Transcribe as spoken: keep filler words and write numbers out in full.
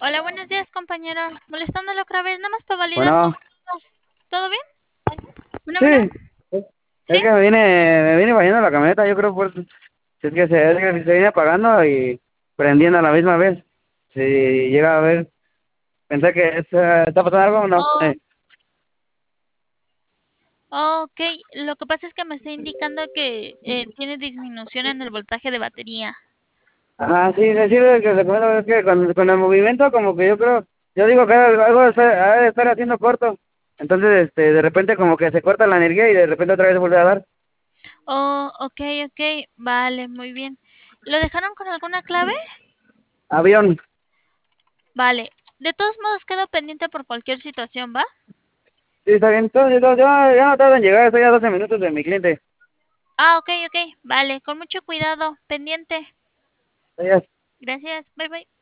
Hola, buenos días, compañero. Molestándole otra vez, nada más para validar sus Bueno, datos. ¿Todo bien? Bueno, sí, bueno. es ¿Sí? que me vine, me vine bajando la camioneta, yo creo por si es que se, es que se viene apagando y prendiendo a la misma vez. Si llega a ver, pensé que es, eh, está pasando algo o no. Oh, Eh, ok. Lo que pasa es que me está indicando que eh, tiene disminución en el voltaje de batería. Ajá, sí, decirle que se comenta es que con, con el movimiento como que yo creo, yo digo que algo algo de estar, ha de estar haciendo corto. Entonces, este, de repente como que se corta la energía y de repente otra vez vuelve a dar. Oh, ok, ok. Vale, muy bien. ¿Lo dejaron con alguna clave? Avión. Vale. De todos modos, quedo pendiente por cualquier situación, ¿va? Sí, está bien. Entonces, yo, yo ya no tardo en llegar, estoy a doce minutos de mi cliente. Ah, ok, ok. Vale, con mucho cuidado. Pendiente. Ya Gracias. Bye, bye.